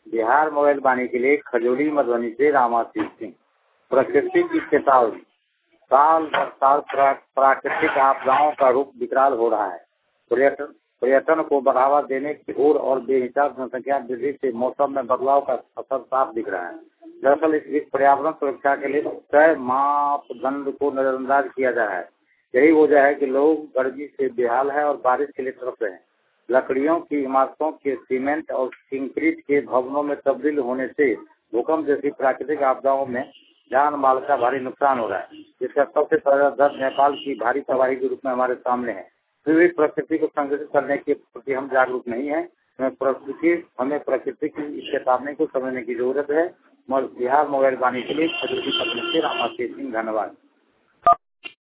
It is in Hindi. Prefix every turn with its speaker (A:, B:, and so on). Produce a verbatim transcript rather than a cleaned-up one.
A: बिहार मोबाइल वाणी के लिए खजूरी मधुबनी से रामाशीष सिंह। प्रकृति की चेतावनी। साल दर साल प्राकृतिक आपदाओं का रूप विकराल हो रहा है। पर्यटन पर्यटन को बढ़ावा देने की ओर और बेहिसाब जनसंख्या वृद्धि से मौसम में बदलाव का असर साफ दिख रहा है। दरअसल इस बीच पर्यावरण सुरक्षा के लिए तय मापदंड को नजरअंदाज किया जा रहा है। यही वजह है कि लोग गर्मी से बेहाल है और बारिश के लिए तरस रहे हैं। लकड़ियों की इमारतों के सीमेंट और कंक्रीट के भवनों में तब्दील होने से भूकंप जैसी प्राकृतिक आपदाओं में जान माल का भारी नुकसान हो रहा है। इसका सबसे बड़ा दर्द नेपाल की भारी तबाही के रूप में हमारे सामने है। फिर भी प्रकृति को संरक्षित करने के प्रति हम जागरूक नहीं है। हमें प्रकृति हमें प्रकृति की इस चेतावनी को समझने की जरूरत है। बिहार मोबाइल वाणी के लिए खजूरी मधुबनी से रामाशीष सिंह। धन्यवाद।